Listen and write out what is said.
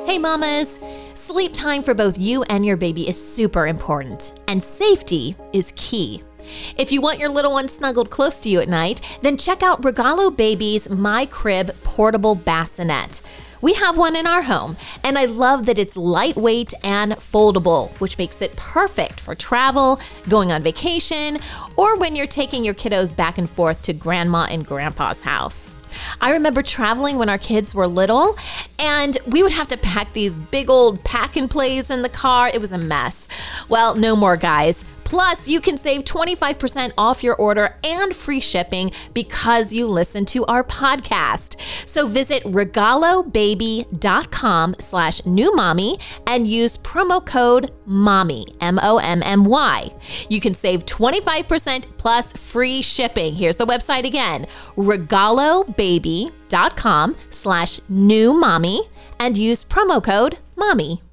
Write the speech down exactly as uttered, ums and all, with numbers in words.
Hey mamas! Sleep time for both you and your baby is super important, and safety is key. If you want your little one snuggled close to you at night, then check out Regalo Baby's My Crib portable bassinet. We have one in our home, and I love that it's lightweight and foldable, which makes it perfect for travel, going on vacation, or when you're taking your kiddos back and forth to grandma and grandpa's house. I remember traveling when our kids were little, and we would have to pack these big old pack and plays in the car. It was a mess. Well, no more, guys. Plus, you can save twenty-five percent off your order and free shipping because you listen to our podcast. So visit regalobaby.com slash new mommy and use promo code MOMMY, M O M M Y. You can save twenty-five percent plus free shipping. Here's the website again, regalobaby.com slash new mommy and use promo code MOMMY.